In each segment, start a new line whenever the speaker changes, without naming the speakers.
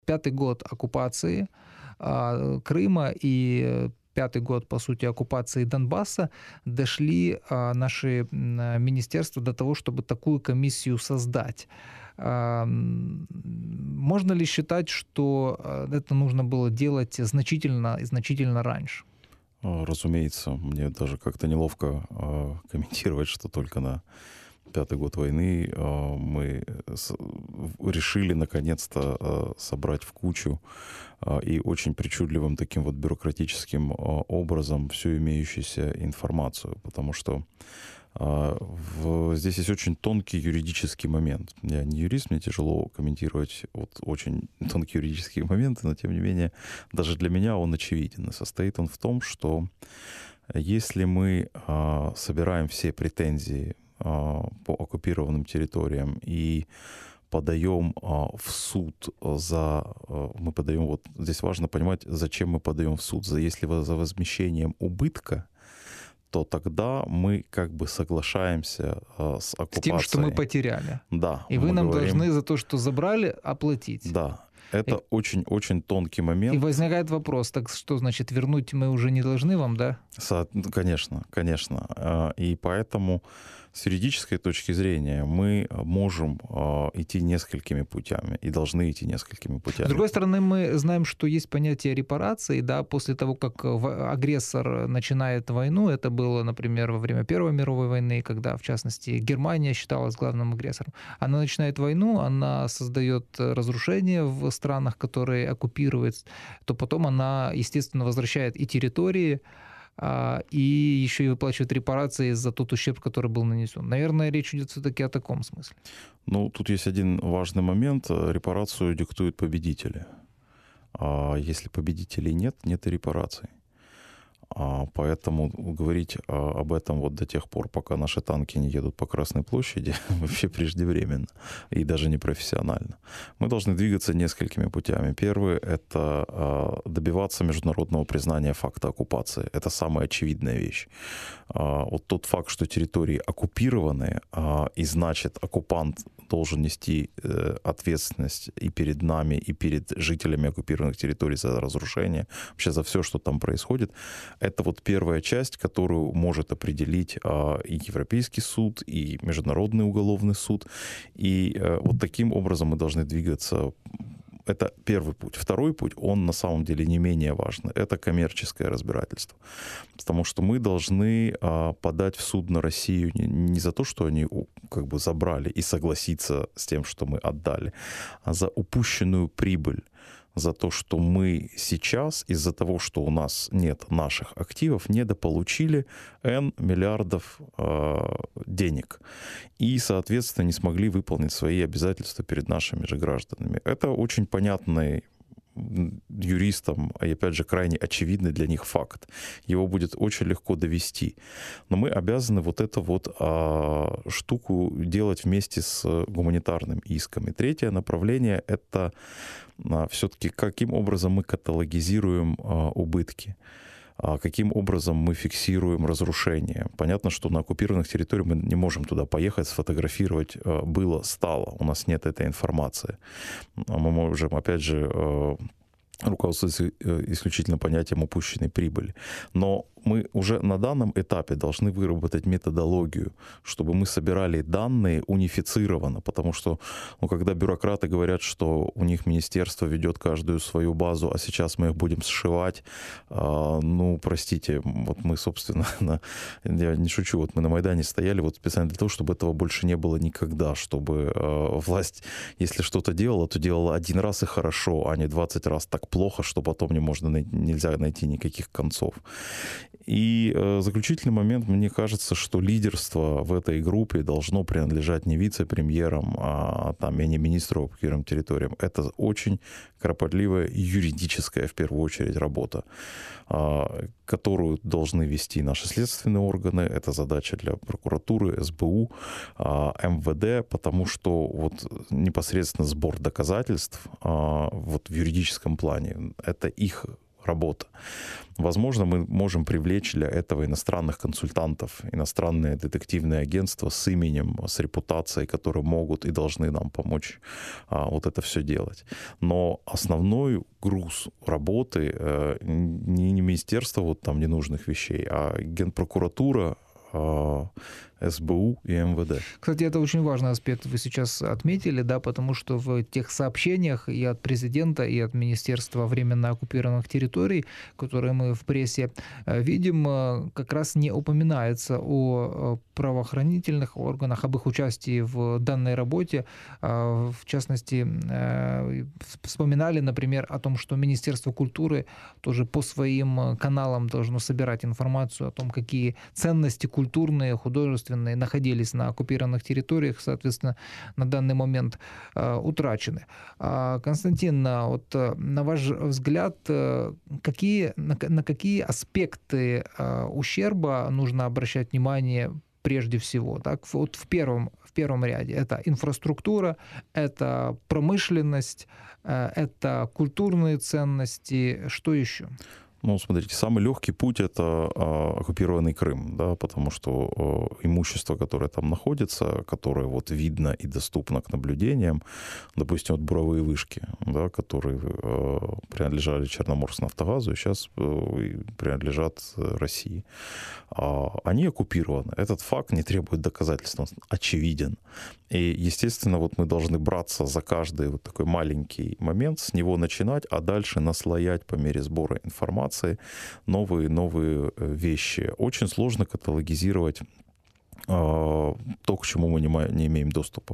5-й год оккупации Крыма и 5-й год, по сути, оккупации Донбасса, дошли наши министерства до того, чтобы такую комиссию создать. Можно ли считать, что это нужно было делать значительно раньше?
Разумеется, мне даже как-то неловко комментировать, что только на 5-й год войны мы решили наконец-то собрать в кучу и очень причудливым таким вот бюрократическим образом всю имеющуюся информацию, потому что здесь есть очень тонкий юридический момент. Я не юрист, мне тяжело комментировать вот очень тонкие юридические моменты, но тем не менее даже для меня он очевиден. И состоит он в том, что если мы собираем все претензии по оккупированным территориям и подаем в суд мы подаем, вот здесь важно понимать, зачем мы подаем в суд. Если за возмещением убытка, то тогда мы как бы соглашаемся с оккупацией.
С тем, что мы потеряли.
Да.
И вы нам должны за то, что забрали, оплатить.
Да. Это очень-очень тонкий момент.
И возникает вопрос, так что значит вернуть мы уже не должны вам, да?
Конечно, конечно. И поэтому с юридической точки зрения мы можем идти несколькими путями и должны идти несколькими путями.
С другой стороны, мы знаем, что есть понятие репарации, да, после того, как агрессор начинает войну, это было, например, во время Первой мировой войны, когда, в частности, Германия считалась главным агрессором. Она начинает войну, она создает разрушения в странах, которые оккупирует, то потом она, естественно, возвращает и территории, и еще и выплачивает репарации за тот ущерб, который был нанесен. Наверное, речь идет все-таки о таком смысле.
Ну, тут есть один важный момент. Репарацию диктуют победители. А если победителей нет, нет и репараций. Поэтому говорить об этом вот до тех пор, пока наши танки не едут по Красной площади, вообще преждевременно и даже не профессионально. Мы должны двигаться несколькими путями. Первый — это добиваться международного признания факта оккупации. Это самая очевидная вещь. Вот тот факт, что территории оккупированы, и значит оккупант должен нести ответственность и перед нами, и перед жителями оккупированных территорий за разрушение, вообще за все, что там происходит. Это вот первая часть, которую может определить и Европейский суд, и Международный уголовный суд. И вот таким образом мы должны двигаться. Это первый путь. Второй путь, он на самом деле не менее важный. Это коммерческое разбирательство. Потому что мы должны подать в суд на Россию не за то, что они как бы забрали и согласиться с тем, что мы отдали, а за упущенную прибыль. За то, что мы сейчас из-за того, что у нас нет наших активов, недополучили N миллиардов денег. И, соответственно, не смогли выполнить свои обязательства перед нашими же гражданами. Это очень понятный юристам, и опять же крайне очевидный для них факт. Его будет очень легко довести. Но мы обязаны вот эту вот штуку делать вместе с гуманитарным иском. И третье направление — это все-таки каким образом мы каталогизируем убытки. Каким образом мы фиксируем разрушения. Понятно, что на оккупированных территориях мы не можем туда поехать, сфотографировать было, стало. У нас нет этой информации. Мы можем, опять же, руководствоваться исключительно понятием упущенной прибыли. Но мы уже на данном этапе должны выработать методологию, чтобы мы собирали данные унифицированно, потому что, когда бюрократы говорят, что у них министерство ведет каждую свою базу, а сейчас мы их будем сшивать, простите, вот мы, собственно, я не шучу, вот мы на Майдане стояли вот специально для того, чтобы этого больше не было никогда, чтобы власть, если что-то делала, то делала один раз и хорошо, а не 20 раз так плохо, что потом нельзя найти никаких концов. И заключительный момент, мне кажется, что лидерство в этой группе должно принадлежать не вице-премьерам, и не министру по оккупированным территориям. Это очень кропотливая юридическая, в первую очередь, работа, которую должны вести наши следственные органы. Это задача для прокуратуры, СБУ, МВД, потому что вот непосредственно сбор доказательств вот в юридическом плане — это их работа. Возможно, мы можем привлечь для этого иностранных консультантов, иностранные детективные агентства с именем, с репутацией, которые могут и должны нам помочь вот это все делать. Но основной груз работы не министерство вот там ненужных вещей, а Генпрокуратура, СБУ и МВД.
Кстати, это очень важный аспект вы сейчас отметили, да, потому что в тех сообщениях и от президента, и от Министерства временно оккупированных территорий, которые мы в прессе видим, как раз не упоминается о правоохранительных органах, об их участии в данной работе. В частности, вспоминали, например, о том, что Министерство культуры тоже по своим каналам должно собирать информацию о том, какие ценности культурные, художественные находились на оккупированных территориях, соответственно, на данный момент утрачены. Константин, вот на ваш взгляд, на какие аспекты ущерба нужно обращать внимание прежде всего? Так, вот в первом ряде это инфраструктура, это промышленность, это культурные ценности, что еще?
Ну, смотрите, самый легкий путь — это оккупированный Крым, да, потому что имущество, которое там находится, которое вот видно и доступно к наблюдениям, допустим, вот буровые вышки, да, которые принадлежали Черноморскнафтогазу и сейчас принадлежат России, они оккупированы. Этот факт не требует доказательств, он очевиден. И, естественно, вот мы должны браться за каждый вот такой маленький момент, с него начинать, а дальше наслоять по мере сбора информации новые вещи. Очень сложно каталогизировать то, к чему мы не имеем доступа.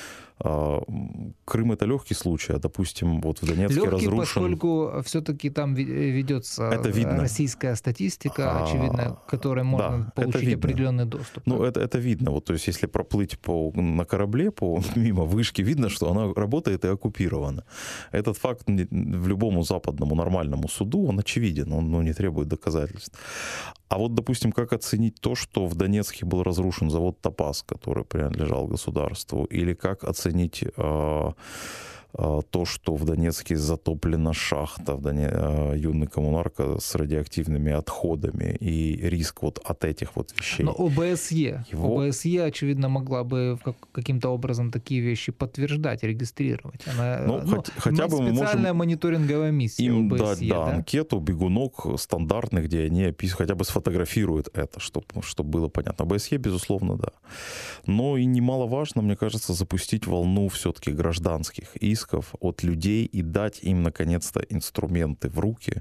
Крым — это легкий случай, а, допустим, вот в Донецке
легкий,
разрушен...
поскольку все-таки там ведется российская статистика, очевидно, к которой можно получить определенный доступ.
Ну, это видно. Вот, то есть, если проплыть на корабле мимо вышки, видно, что она работает и оккупирована. Этот факт в любому западному нормальному суду, он очевиден, он не требует доказательств. А вот, допустим, как оценить то, что в Донецке был разрушен завод «Топаз», который принадлежал государству, или как оценить то, что в Донецке затоплена шахта Южный коммунарка с радиоактивными отходами, и риск вот от этих вот вещей.
Но ОБСЕ, очевидно, могла бы каким-то образом такие вещи подтверждать, регистрировать.
Хотя бы мы можем
специальная мониторинговая миссия
им
ОБСЕ,
дать анкету, бегунок стандартный, где они хотя бы сфотографируют это, чтобы было понятно. ОБСЕ, безусловно, да. Но и немаловажно, мне кажется, запустить волну все-таки гражданских исков от людей и дать им, наконец-то, инструменты в руки,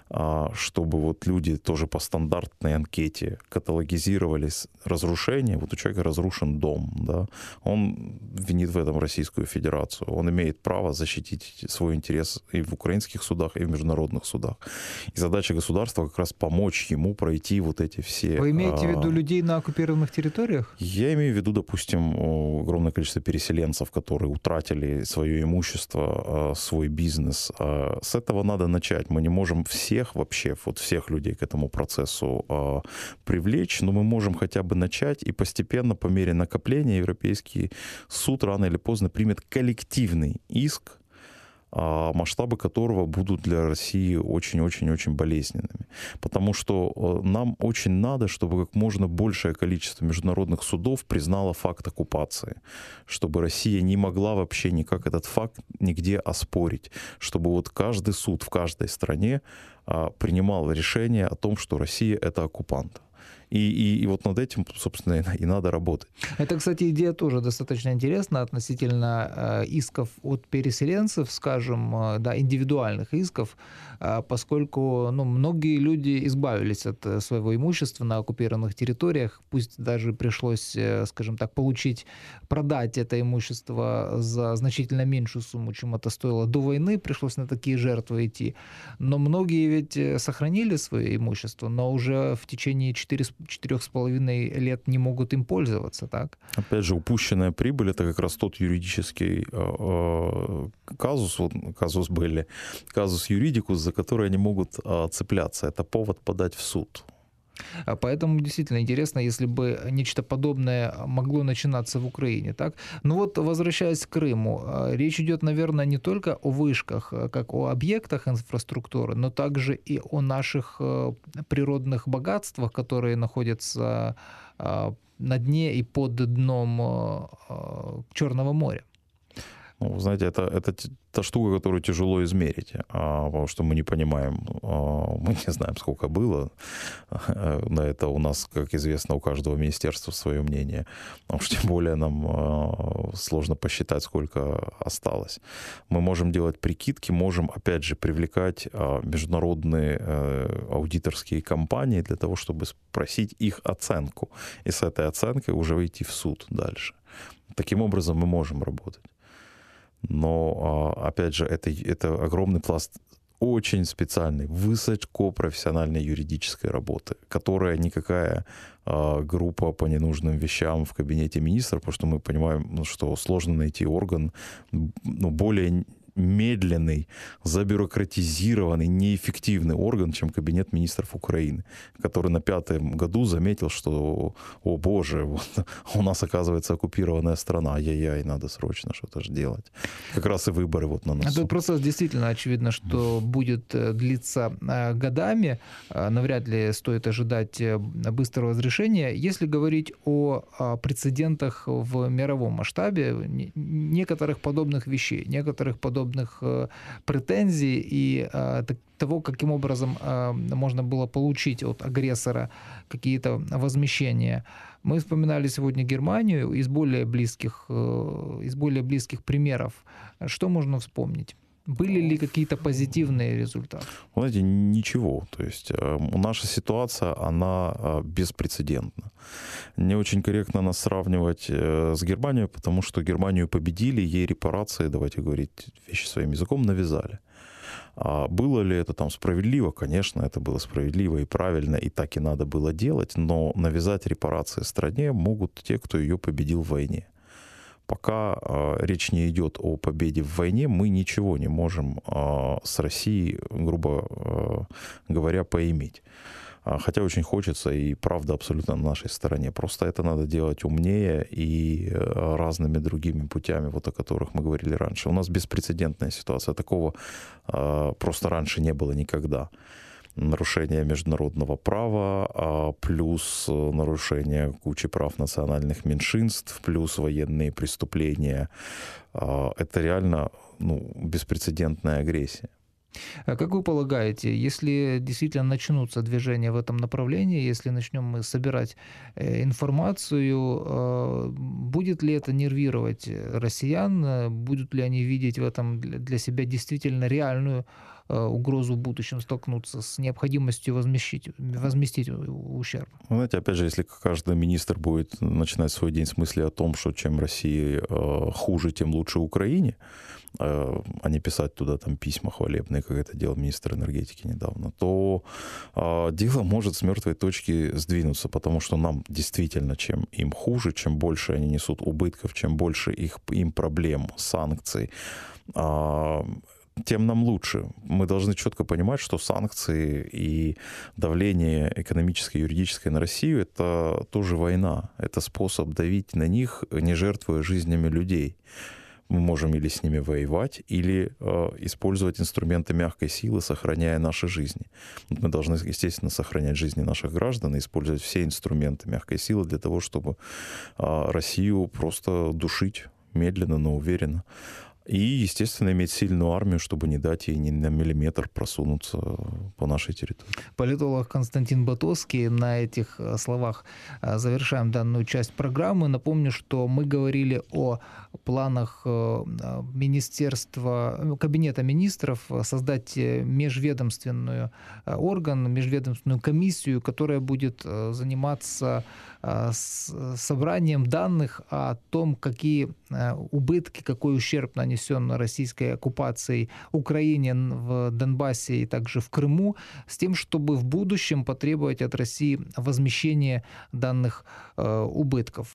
чтобы вот люди тоже по стандартной анкете каталогизировали разрушения. Вот у человека разрушен дом, да, он винит в этом Российскую Федерацию, он имеет право защитить свой интерес и в украинских судах, и в международных судах. И задача государства как раз помочь ему пройти вот эти все...
Вы имеете в виду людей на оккупированных территориях?
Я имею в виду, допустим, огромное количество переселенцев, которые утратили свое имущество, свой бизнес. С этого надо начать. Мы не можем всех людей к этому процессу привлечь, но мы можем хотя бы начать, и постепенно, по мере накопления, Европейский суд рано или поздно примет коллективный иск, масштабы которого будут для России очень-очень-очень болезненными. Потому что нам очень надо, чтобы как можно большее количество международных судов признало факт оккупации, чтобы Россия не могла вообще никак этот факт нигде оспорить, чтобы вот каждый суд в каждой стране принимал решение о том, что Россия — это оккупант. И вот над этим, собственно, и надо работать.
Это, кстати, идея тоже достаточно интересна относительно исков от переселенцев, скажем, да, индивидуальных исков, поскольку многие люди избавились от своего имущества на оккупированных территориях, пусть даже пришлось, скажем так, продать это имущество за значительно меньшую сумму, чем это стоило до войны, пришлось на такие жертвы идти. Но многие ведь сохранили свое имущество, но уже в течение 4,5 лет не могут им пользоваться, так?
Опять же, упущенная прибыль — это как раз тот юридический казус юридикус, за который они могут цепляться. Это повод подать в суд.
Поэтому действительно интересно, если бы нечто подобное могло начинаться в Украине. Так? Ну вот, возвращаясь к Крыму, речь идет, наверное, не только о вышках, как о объектах инфраструктуры, но также и о наших природных богатствах, которые находятся на дне и под дном Черного моря.
Ну, вы знаете, это та штука, которую тяжело измерить, потому что мы не понимаем, мы не знаем, сколько было. На это у нас, как известно, у каждого министерства свое мнение. А уж тем более нам сложно посчитать, сколько осталось. Мы можем делать прикидки, можем, опять же, привлекать международные аудиторские компании для того, чтобы спросить их оценку. И с этой оценкой уже выйти в суд дальше. Таким образом мы можем работать. Но, опять же, это огромный пласт очень специальной, высокопрофессиональной юридической работы, которая никакая группа по ненужным вещам в кабинете министра, потому что мы понимаем, что сложно найти орган более медленный, забюрократизированный, неэффективный орган, чем кабинет министров Украины, который на 5-м году заметил, что, о боже, вот, у нас, оказывается, оккупированная страна, ай-яй-яй, надо срочно что-то же делать. Как раз и выборы вот на носу.
Это процесс действительно очевидно, что будет длиться годами. Навряд ли стоит ожидать быстрого разрешения. Если говорить о прецедентах в мировом масштабе, некоторых подобных вещей, некоторых подобных претензий и того, каким образом можно было получить от агрессора какие-то возмещения. Мы вспоминали сегодня Германию из более близких примеров. Что можно вспомнить? Были ли какие-то позитивные результаты?
Знаете, ничего. То есть наша ситуация, она беспрецедентна. Не очень корректно нас сравнивать с Германией, потому что Германию победили, ей репарации, давайте говорить вещи своим языком, навязали. А было ли это там справедливо? Конечно, это было справедливо и правильно, и так и надо было делать, но навязать репарации стране могут те, кто ее победил в войне. Пока речь не идет о победе в войне, мы ничего не можем с Россией, грубо говоря, поиметь. Хотя очень хочется, и правда абсолютно на нашей стороне. Просто это надо делать умнее и разными другими путями, вот о которых мы говорили раньше. У нас беспрецедентная ситуация. Такого просто раньше не было никогда. Нарушение международного права, плюс нарушение кучи прав национальных меньшинств, плюс военные преступления. Это реально беспрецедентная агрессия.
А как вы полагаете, если действительно начнутся движения в этом направлении, если начнем мы собирать информацию, будет ли это нервировать россиян, будут ли они видеть в этом для себя действительно реальную угрозу в будущем, столкнуться с необходимостью возместить ущерб?
Вы знаете, опять же, если каждый министр будет начинать свой день с мысли о том, что чем России хуже, тем лучше Украине, а не писать туда там письма хвалебные, как это делал министр энергетики недавно, то дело может с мертвой точки сдвинуться, потому что нам действительно, чем им хуже, чем больше они несут убытков, чем больше им проблем, санкций, тем нам лучше. Мы должны четко понимать, что санкции и давление экономическое и юридическое на Россию — это тоже война. Это способ давить на них, не жертвуя жизнями людей. Мы можем или с ними воевать, или использовать инструменты мягкой силы, сохраняя наши жизни. Мы должны, естественно, сохранять жизни наших граждан и использовать все инструменты мягкой силы для того, чтобы Россию просто душить медленно, но уверенно. И, естественно, иметь сильную армию, чтобы не дать ей ни на миллиметр просунуться по нашей территории.
Политолог Константин Ботовский. На этих словах завершаем данную часть программы. Напомню, что мы говорили о планах Кабинета министров создать межведомственную орган, межведомственную комиссию, которая будет заниматься собранием данных о том, какие убытки, какой ущерб нанесен российской оккупацией Украине в Донбассе и также в Крыму, с тем, чтобы в будущем потребовать от России возмещения данных убытков.